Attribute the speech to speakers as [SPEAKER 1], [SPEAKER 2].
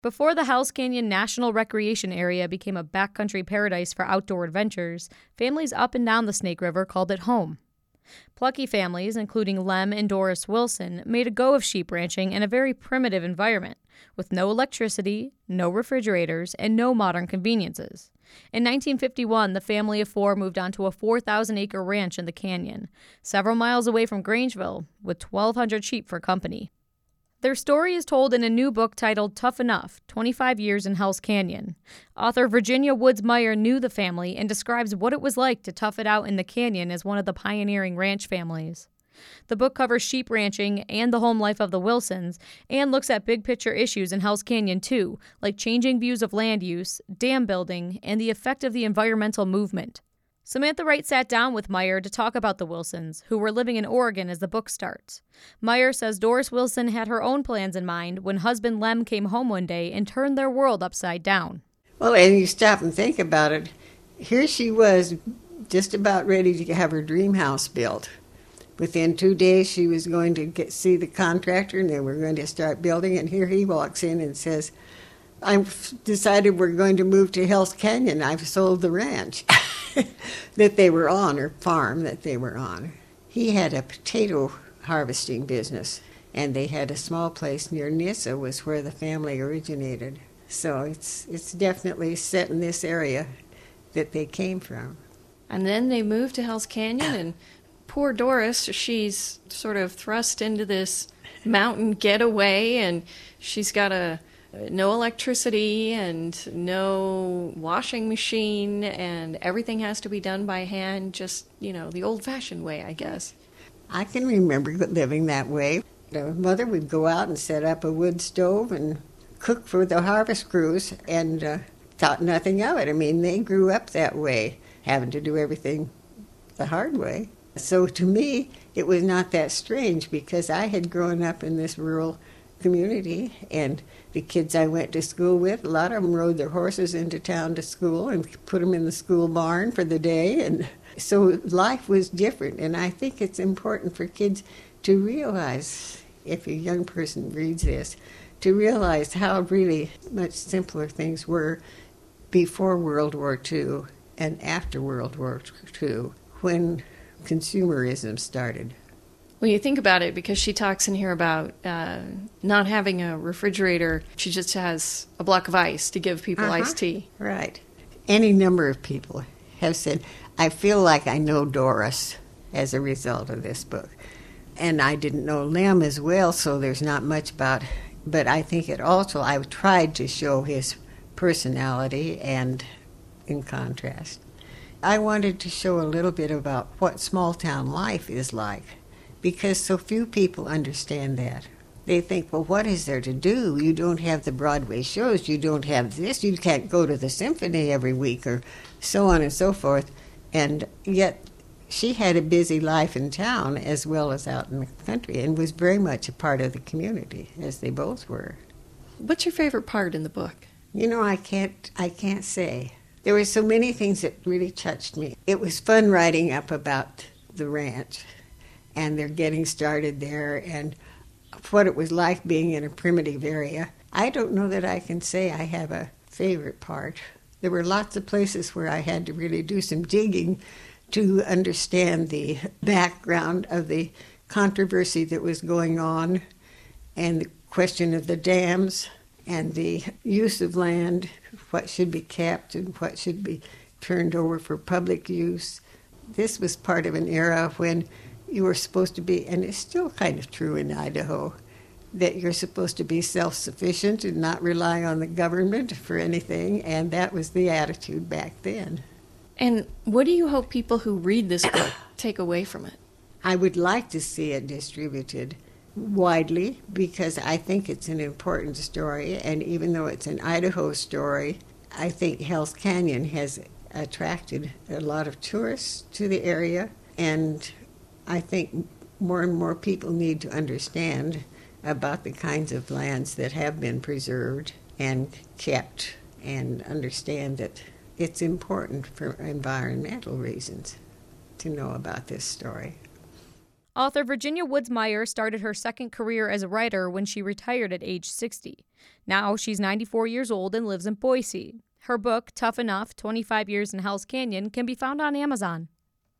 [SPEAKER 1] Before the Hells Canyon National Recreation Area became a backcountry paradise for outdoor adventures, families up and down the Snake River called it home. Plucky families, including Lem and Doris Wilson, made a go of sheep ranching in a very primitive environment, with no electricity, no refrigerators, and no modern conveniences. In 1951, the family of four moved onto a 4,000-acre ranch in the canyon, several miles away from Grangeville, with 1,200 sheep for company. Their story is told in a new book titled Tough Enough, 25 Years in Hells Canyon. Author Virginia Woods Meyer knew the family and describes what it was like to tough it out in the canyon as one of the pioneering ranch families. The book covers sheep ranching and the home life of the Wilsons, and looks at big-picture issues in Hells Canyon too, like changing views of land use, dam building, and the effect of the environmental movement. Samantha Wright sat down with Meyer to talk about the Wilsons, who were living in Oregon as the book starts. Meyer says Doris Wilson had her own plans in mind when husband Lem came home one day and turned their world upside down.
[SPEAKER 2] Well, and you stop and think about it. Here she was, just about ready to have her dream house built. Within 2 days, she was going to see the contractor, and they were going to start building. And here he walks in and says, "I've decided we're going to move to Hells Canyon. I've sold the ranch." that they were on, or farm that they were on. He had a potato harvesting business, and they had a small place near Nyssa, was where the family originated. So it's definitely set in this area that they came from.
[SPEAKER 3] And then they moved to Hells Canyon, and poor Doris, she's sort of thrust into this mountain getaway, and she's got no electricity and no washing machine, and everything has to be done by hand, just, the old-fashioned way, I guess.
[SPEAKER 2] I can remember living that way. The mother would go out and set up a wood stove and cook for the harvest crews, and thought nothing of it. I mean, they grew up that way, having to do everything the hard way. So to me, it was not that strange, because I had grown up in this rural community, and the kids I went to school with, a lot of them rode their horses into town to school and put them in the school barn for the day. And so life was different, and I think it's important for kids to realize, if a young person reads this, to realize how really much simpler things were before World War II and after World War II, when consumerism started.
[SPEAKER 3] Well, you think about it, because she talks in here about not having a refrigerator. She just has a block of ice to give people iced tea.
[SPEAKER 2] Right. Any number of people have said, I feel like I know Doris as a result of this book. And I didn't know Lem as well, so there's not much about, but I think I tried to show his personality and in contrast. I wanted to show a little bit about what small town life is like, because so few people understand that. They think, well, what is there to do? You don't have the Broadway shows, you don't have this, you can't go to the symphony every week, or so on and so forth. And yet she had a busy life in town as well as out in the country, and was very much a part of the community, as they both were.
[SPEAKER 3] What's your favorite part in the book?
[SPEAKER 2] I can't say. There were so many things that really touched me. It was fun writing up about the ranch, and they're getting started there, and what it was like being in a primitive area. I don't know that I can say I have a favorite part. There were lots of places where I had to really do some digging to understand the background of the controversy that was going on, and the question of the dams, and the use of land, what should be kept and what should be turned over for public use. This was part of an era when you were supposed to be, and it's still kind of true in Idaho, that you're supposed to be self-sufficient and not rely on the government for anything, and that was the attitude back then.
[SPEAKER 3] And what do you hope people who read this book take away from it?
[SPEAKER 2] I would like to see it distributed widely, because I think it's an important story, and even though it's an Idaho story, I think Hells Canyon has attracted a lot of tourists to the area, and I think more and more people need to understand about the kinds of lands that have been preserved and kept, and understand that it's important for environmental reasons to know about this story.
[SPEAKER 1] Author Virginia Woods Meyer started her second career as a writer when she retired at age 60. Now she's 94 years old and lives in Boise. Her book, Tough Enough, 25 Years in Hell's Canyon, can be found on Amazon.